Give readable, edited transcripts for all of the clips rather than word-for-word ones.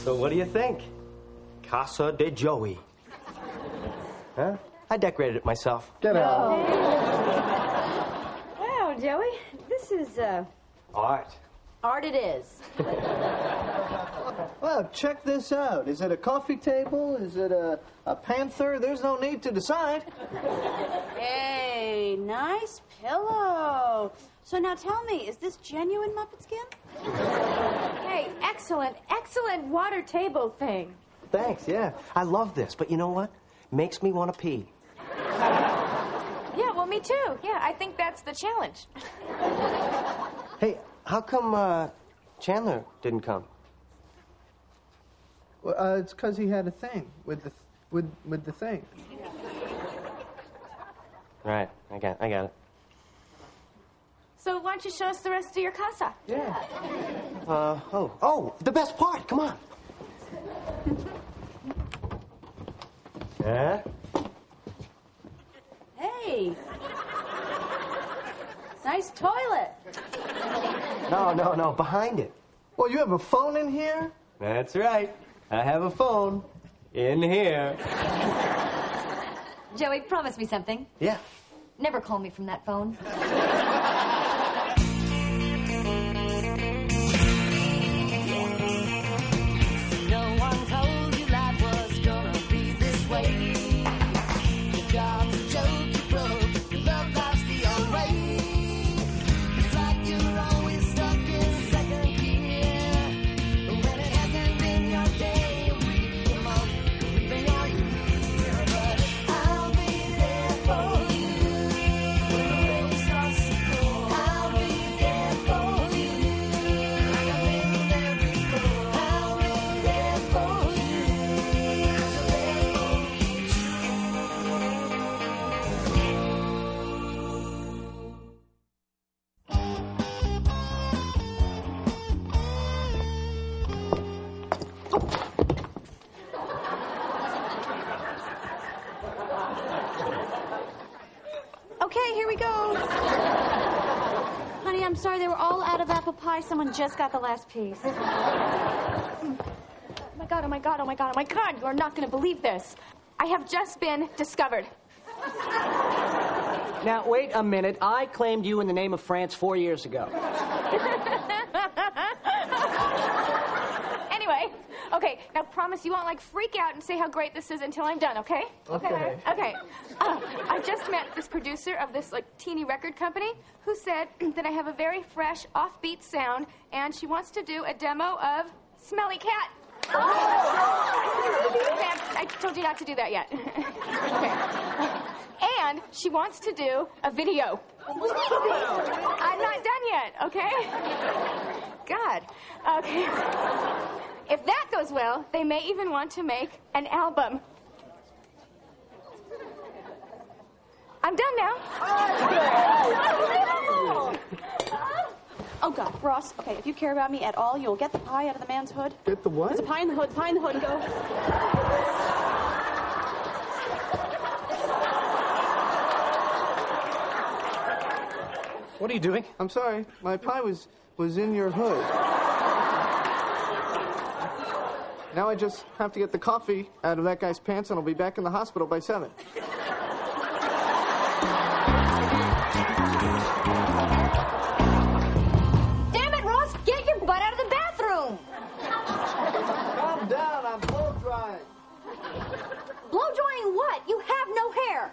So what do you think? Casa de Joey. Huh? I decorated it myself. Get out. Wow, Joey, this is, Art. art it is. Well, check this out. Is it a coffee table? Is it a panther? There's no need to decide. Hey, nice pillow. So now tell me, is this genuine Muppet skin? Hey, excellent water table thing. Thanks, yeah. I love this, but you know what? Makes me want to pee. Yeah, well, me too. Yeah, I think that's the challenge. Hey, how come Chandler didn't come? Well, it's because he had a thing with the thing. Right, I got it. So why don't you show us the rest of your casa? Yeah. Oh, the best part. Come on. Yeah? Hey. Nice toilet. No, behind it. Well, you have a phone in here? That's right. I have a phone in here. Joey, promise me something. Yeah. Never call me from that phone. No one told you life was gonna be this way. Your job's a joke, you broke. Your love life's the old way. It's like you're always stuck in second gear. When it hasn't been your day, a week, a month, even your year. But I'll be there for you. When the rain starts to pour, I'll be there for you. Like I've been there before. I'll be there for you. So there won't be Okay, here we go. Honey, I'm sorry, they were all out of apple pie. Someone just got the last piece. Oh my God, oh my God, oh my God, oh my God. You are not going to believe this. I have just been discovered. Now, wait a minute. I claimed you in the name of France 4 years ago. Anyway, okay, now promise you won't, like, freak out and say how great this is until I'm done, okay? Okay. Okay. I just met this producer of this, like, teeny record company who said that I have a very fresh, offbeat sound, and she wants to do a demo of Smelly Cat. Okay, I told you not to do that yet. Okay. And she wants to do a video. I'm not done yet, okay? God. Okay. If that goes well, they may even want to make an album. I'm done now. Oh, God, Ross, okay, if you care about me at all, you'll get the pie out of the man's hood. Get the what? There's a pie in the hood, go. What are you doing? I'm sorry. My pie was in your hood. Now I just have to get the coffee out of that guy's pants, and I'll be back in the hospital by 7. Damn it, Ross! Get your butt out of the bathroom! Calm down. I'm blow drying. Blow drying what? You have no hair.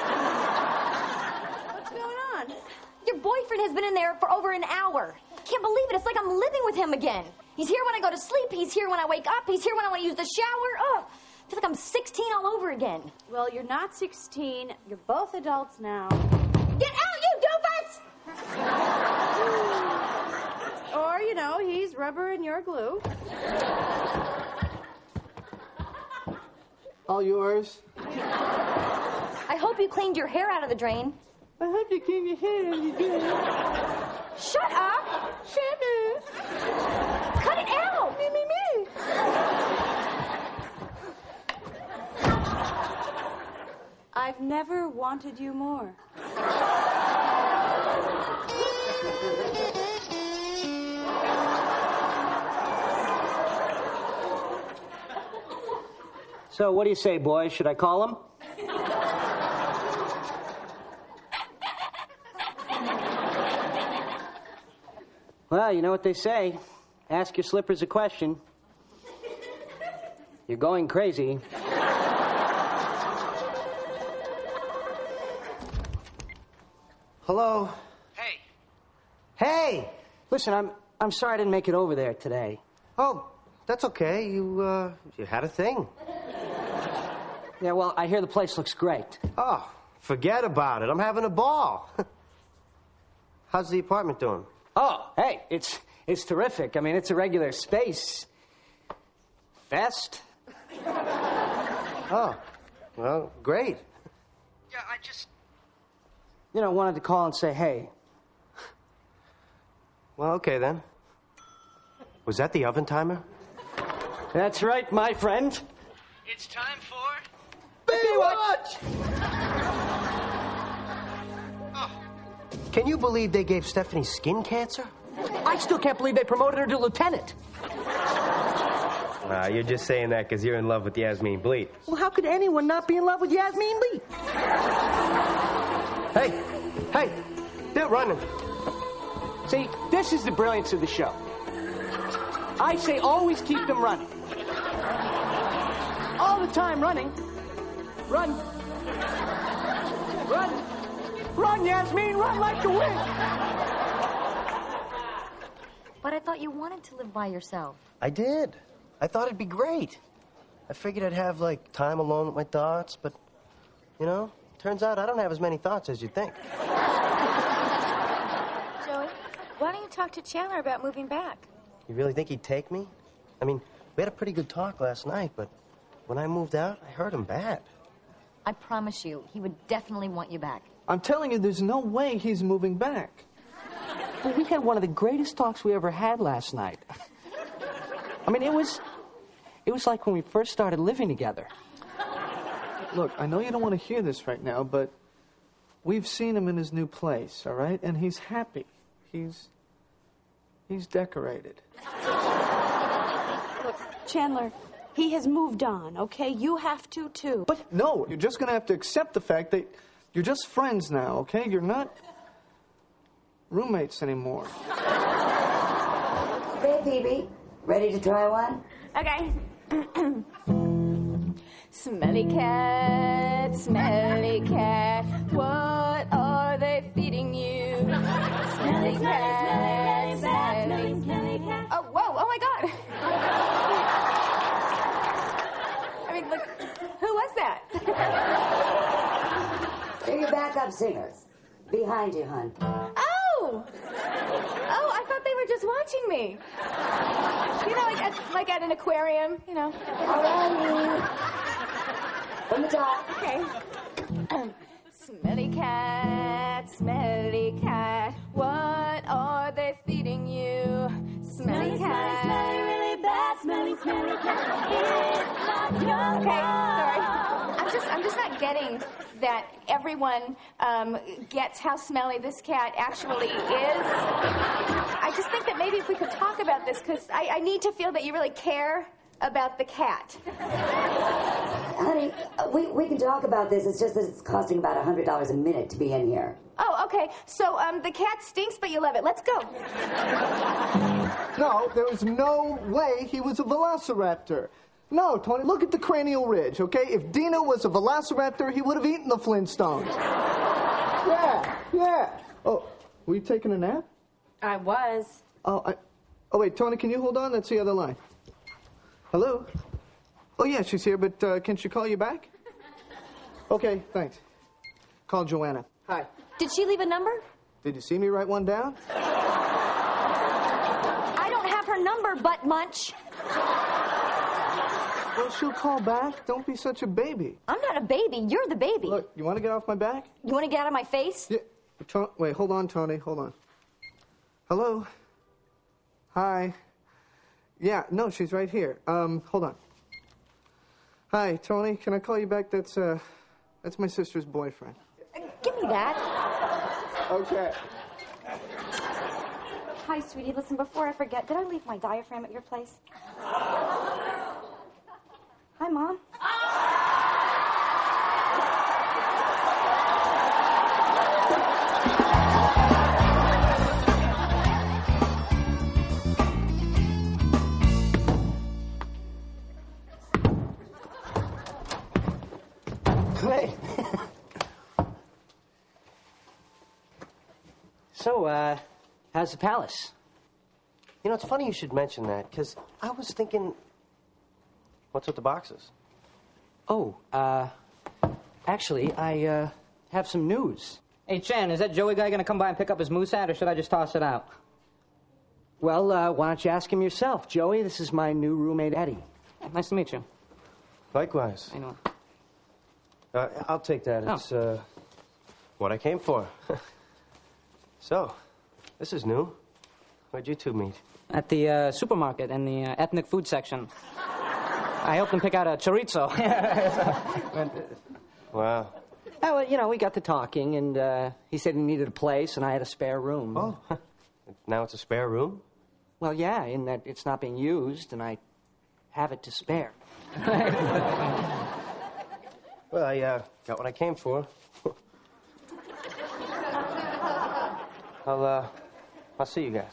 What's going on? Your boyfriend has been in there for over an hour. Can't believe it. It's like I'm living with him again. He's here when I go to sleep. He's here when I wake up. He's here when I want to use the shower. Oh, I feel like I'm 16 all over again. Well, you're not 16. You're both adults now. Get out, you doofus! Or, you know, he's rubber and you're glue. All yours. I hope you cleaned your hair out of the drain. I hope you clean your hair. You do. Shut up! Shut up. Cut it out! Me. I've never wanted you more. So what do you say, boys? Should I call him? Well, you know what they say. Ask your slippers a question. You're going crazy. Hello? Hey. Hey! Listen, I'm sorry I didn't make it over there today. Oh, that's okay. You had a thing. Yeah, well, I hear the place looks great. Oh, forget about it. I'm having a ball. How's the apartment doing? Oh, hey, it's terrific. I mean, it's a regular space. Fest. Oh, well, great. Yeah, I just... wanted to call and say, hey. Well, okay, then. Was that the oven timer? That's right, my friend. It's time for... Baywatch! Can you believe they gave Stephanie skin cancer? I still can't believe they promoted her to lieutenant. You're just saying that because you're in love with Yasmin Bleet. Well, how could anyone not be in love with Yasmin Lee? Hey, they're running. See, this is the brilliance of the show. I say always keep them running. All the time running. Run. Run. Run, Yasmin, run like the wind. But I thought you wanted to live by yourself. I did. I thought it'd be great. I figured I'd have, time alone with my thoughts, but, turns out I don't have as many thoughts as you'd think. Joey, why don't you talk to Chandler about moving back? You really think he'd take me? I mean, we had a pretty good talk last night, but when I moved out, I hurt him bad. I promise you, he would definitely want you back. I'm telling you, there's no way he's moving back. Well, we had one of the greatest talks we ever had last night. I mean, it was like when we first started living together. Look, I know you don't want to hear this right now, but we've seen him in his new place, all right? And he's happy. He's decorated. Look, Chandler, he has moved on, okay? You have to, too. But no, you're just going to have to accept the fact that you're just friends now, okay? You're not roommates anymore. Hey, Phoebe. Ready to try one? Okay. Smelly cat, what are they feeding you? Smelly cat, smelly cat. Oh, whoa, oh my God. I mean, look, who was that? They're your backup singers. Behind you, hon. Oh, I thought they were just watching me. Like at an aquarium, All right. From the top. Okay. Smelly cat, what are they feeding you? Smelly cat. Smelly, really bad, smelly cat. Okay, sorry. I'm just not getting that everyone gets how smelly this cat actually is. I just think that maybe if we could talk about this, because I need to feel that you really care about the cat. Honey, we can talk about this. It's just that it's costing about $100 a minute to be in here. Oh, okay. So the cat stinks, but you love it. Let's go. No, there was no way he was a velociraptor. No, Tony, look at the cranial ridge, okay? If Dino was a velociraptor, he would have eaten the Flintstones. Yeah. Oh, were you taking a nap? I was. Oh, wait, Tony, can you hold on? That's the other line. Hello? Oh, yeah, she's here, but can she call you back? Okay, thanks. Call Joanna. Hi. Did she leave a number? Did you see me write one down? I don't have her number, butt munch. Well, she'll call back. Don't be such a baby. I'm not a baby. You're the baby. Look, you want to get off my back? You want to get out of my face? Yeah. Wait, hold on, Tony. Hold on. Hello? Hi. Yeah, no, she's right here. Hold on. Hi, Tony. Can I call you back? That's my sister's boyfriend. Give me that. Okay. Hi, sweetie. Listen, before I forget, did I leave my diaphragm at your place? Hi, Mom. So, how's the palace? You know, it's funny you should mention that, because I was thinking, what's with the boxes? Oh, actually, I have some news. Hey, Chen, is that Joey guy going to come by and pick up his moose hat, or should I just toss it out? Well, why don't you ask him yourself? Joey, this is my new roommate, Eddie. Nice to meet you. Likewise. I know. I'll take that. Oh. It's what I came for. So, this is new. Where'd you two meet? At the supermarket in the ethnic food section. I helped him pick out a chorizo. Wow. Oh, well, you know, we got to talking, and he said he needed a place, and I had a spare room. Oh, now it's a spare room? Well, yeah, in that it's not being used, and I have it to spare. Well, I got what I came for. I'll see you guys.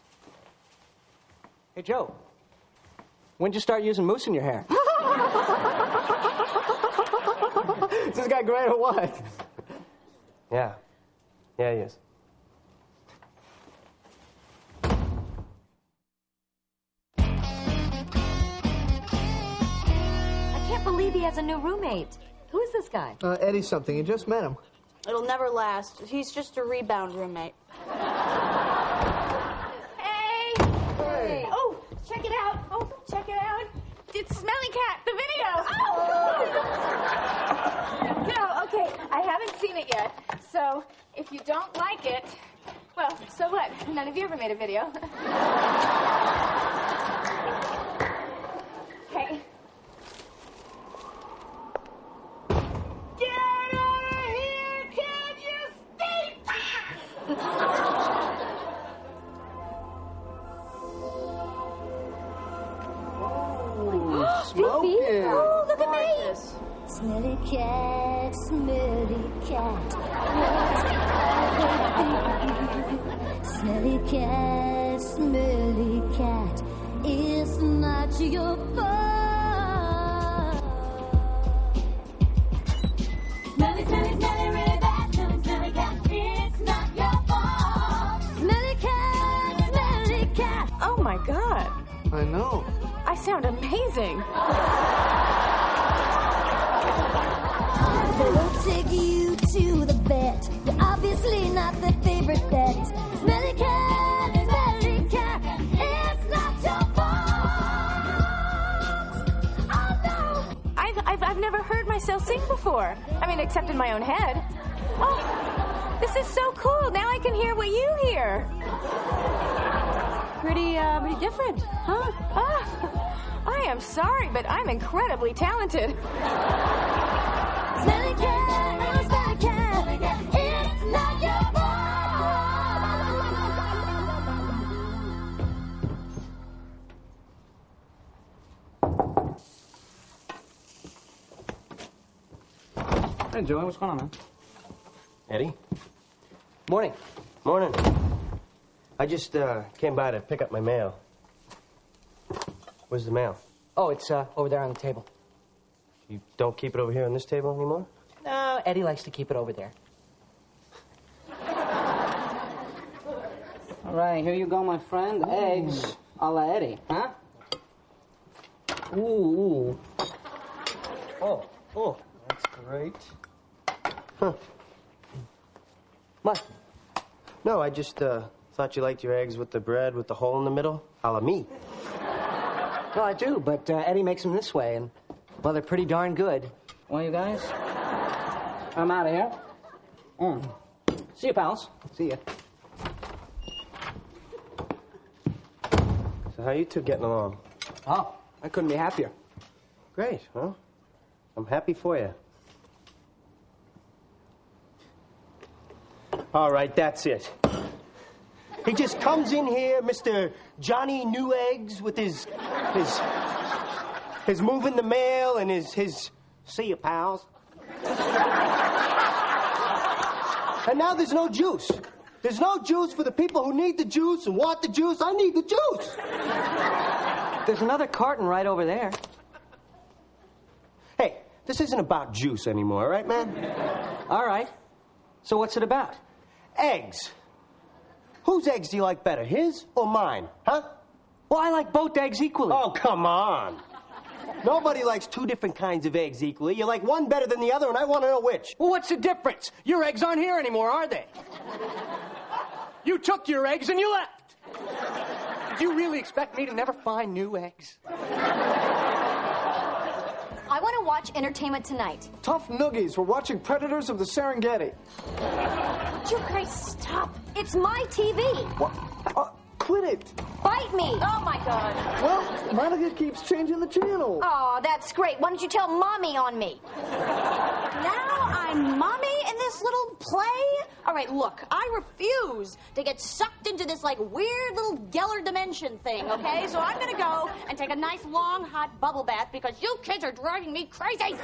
Hey, Joe, when'd you start using mousse in your hair? Is this guy great or what? Yeah. Yeah, he is. I can't believe he has a new roommate. Who is this guy? Eddie something. You just met him. It'll never last. He's just a rebound roommate. Hey! Hey. Oh, check it out. Oh, check it out. It's Smelly Cat, the video. Oh! No, okay, I haven't seen it yet. So, if you don't like it, well, so what? None of you ever made a video. Okay. Get out of here! Can you stay back? Smoking. Oh, look at me! Smelly cat, smelly cat. Smelly cat, smelly cat. It's not your fault. Smelly, smelly, smelly, really bad. Smelly, smelly cat. It's not your fault. Smelly cat. Oh, my God. I know. I sound amazing. We'll take you to the vet. You're obviously not the favorite pet. Smelly cat, it's not your fault. Oh no! I've never heard myself sing before. I mean, except in my own head. Oh, this is so cool. Now I can hear what you hear. Pretty different, huh? Ah, I am sorry, but I'm incredibly talented. Smelly cat, oh smelly cat, it's not your fault. Hey, Joey, what's going on, man? Eddie? Morning. Morning. I just came by to pick up my mail. Where's the mail? Oh, it's over there on the table. You don't keep it over here on this table anymore? No, Eddie likes to keep it over there. All right, here you go, my friend. Eggs a la Eddie, huh? Ooh. Oh, that's great. Huh. What? No, I just thought you liked your eggs with the bread with the hole in the middle, a la me. No, I do, but Eddie makes them this way, and, well, they're pretty darn good. Well, you guys, I'm out of here. See you, pals. See ya. So how you two getting along? Oh, I couldn't be happier. Great, well, I'm happy for you. All right, that's it. He just comes in here, Mr. Johnny New Eggs, with his moving the mail and his see ya, pals. And now there's no juice. There's no juice for the people who need the juice and want the juice. I need the juice. There's another carton right over there. Hey, this isn't about juice anymore, all right, man? All right. So what's it about? Eggs. Whose eggs do you like better, his or mine? Huh? Well, I like both eggs equally. Oh, come on. Nobody likes two different kinds of eggs equally. You like one better than the other, and I want to know which. Well, what's the difference? Your eggs aren't here anymore, are they? You took your eggs and you left. Do you really expect me to never find new eggs? I want to watch Entertainment Tonight. Tough noogies. We're watching Predators of the Serengeti. Would you guys stop? It's my TV. What? Quit it. Bite me. Oh, my God. Well, Monica keeps changing the channel. Oh, that's great. Why don't you tell Mommy on me? Now I'm mommy in this little play? All right, look, I refuse to get sucked into this, like, weird little Geller dimension thing, okay? So I'm gonna go and take a nice, long, hot bubble bath because you kids are driving me crazy.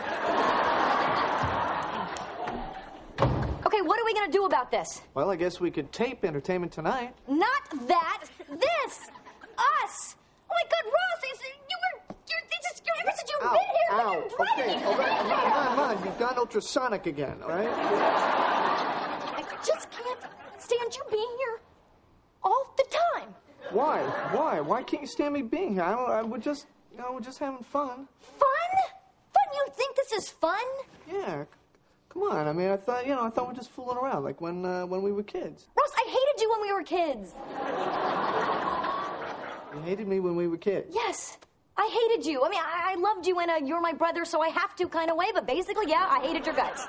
Okay, what are we gonna do about this? Well, I guess we could tape Entertainment Tonight. Not that. This. Us. Oh, my God, Ross, ever since you've been here, Ow. you're driving. Okay, all right, come on. You've gone ultrasonic again, all right? I just can't stand you being here all the time. Why? Why can't you stand me being here? We're just having fun. Fun? Fun? You think this is fun? Yeah. Come on. I mean, I thought we're just fooling around, like when we were kids. Ross, I hated you when we were kids. You hated me when we were kids. Yes. I hated you. I mean, I loved you in a you're my brother, so I have to kind of way, but basically, yeah, I hated your guts.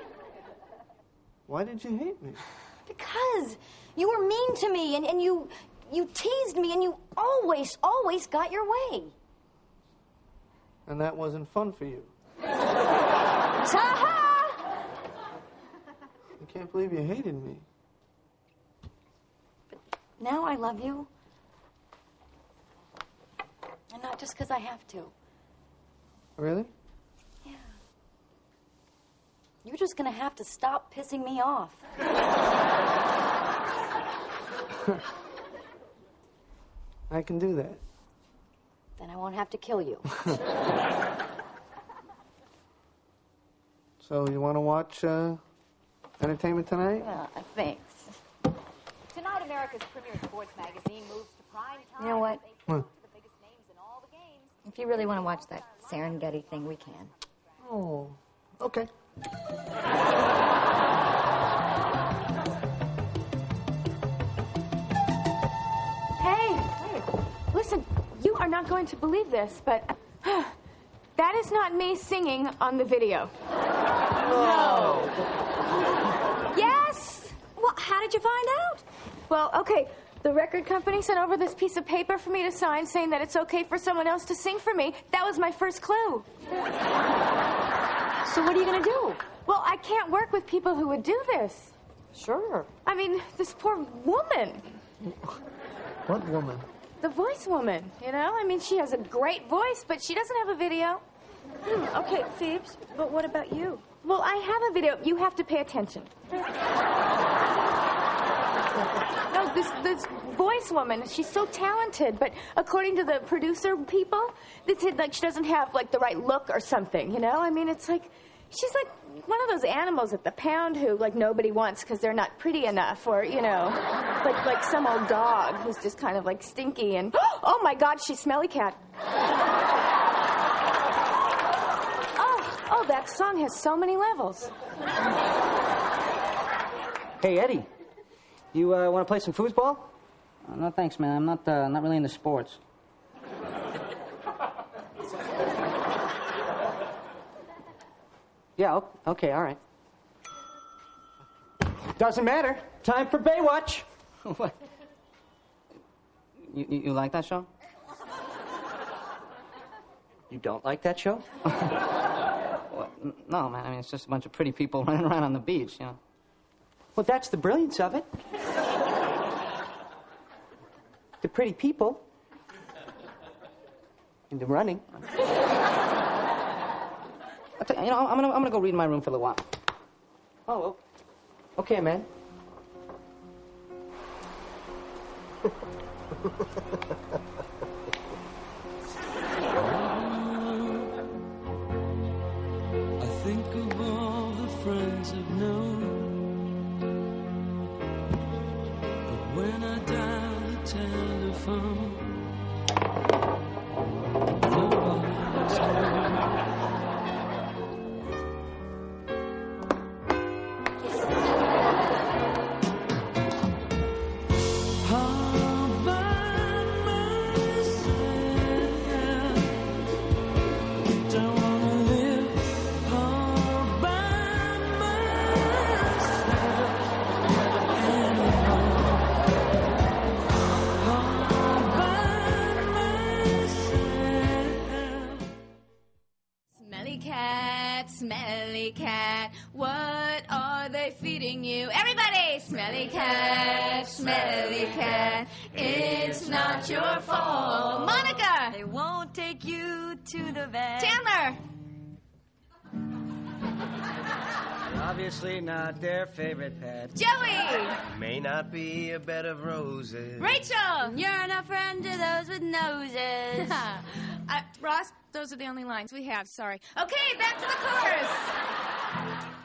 Why did you hate me? Because you were mean to me, and you teased me, and you always got your way. And that wasn't fun for you. Ta-ha! I can't believe you hated me. But now I love you. And not just because I have to. Really? Yeah. You're just going to have to stop pissing me off. I can do that. Then I won't have to kill you. So you want to watch Entertainment Tonight? Thanks. Tonight, America's premier sports magazine moves to prime time. You know what? What? The biggest names in all the games. If you really want to watch that Serengeti thing, we can. Oh, okay. Hey, listen, you are not going to believe this, but that is not me singing on the video. No. Yes! Well, how did you find out? Well, okay, the record company sent over this piece of paper for me to sign saying that it's okay for someone else to sing for me. That was my first clue. So what are you going to do? Well, I can't work with people who would do this. Sure. I mean, this poor woman. What woman? The voice woman, you know? I mean, she has a great voice, but she doesn't have a video. Okay, Phoebes, but what about you? Well, I have a video. You have to pay attention. No, this voice woman, she's so talented, but according to the producer people, they said, like, she doesn't have, like, the right look or something, you know? I mean, it's like, she's like one of those animals at the pound who, like, nobody wants because they're not pretty enough, or, you know, like some old dog who's just kind of, like, stinky and, oh, my God, she's Smelly Cat. Oh, that song has so many levels. Hey, Eddie, you want to play some foosball? No, thanks, man. I'm not really into sports. Yeah, okay, all right. Doesn't matter. Time for Baywatch. What? You like that show? You don't like that show? What? No, man. I mean, it's just a bunch of pretty people running around on the beach, you know. Well, that's the brilliance of it. The pretty people. And the running. I'll tell you, you know, I'm gonna go read in my room for a little while. Oh, okay, man. I think of all the friends I've known, but when I dial the telephone. Nobody's home. All by myself. Don't wanna live all by myself anymore. All by myself. Smelly cat, what are they feeding you? Everybody! Smelly cat, it's not your fault. Monica! They won't take you to the vet. Chandler! Obviously not their favorite pet. Joey! May not be a bed of roses. Rachel! You're not friend to those with noses. Ross, those are the only lines we have, sorry. Okay, back to the chorus.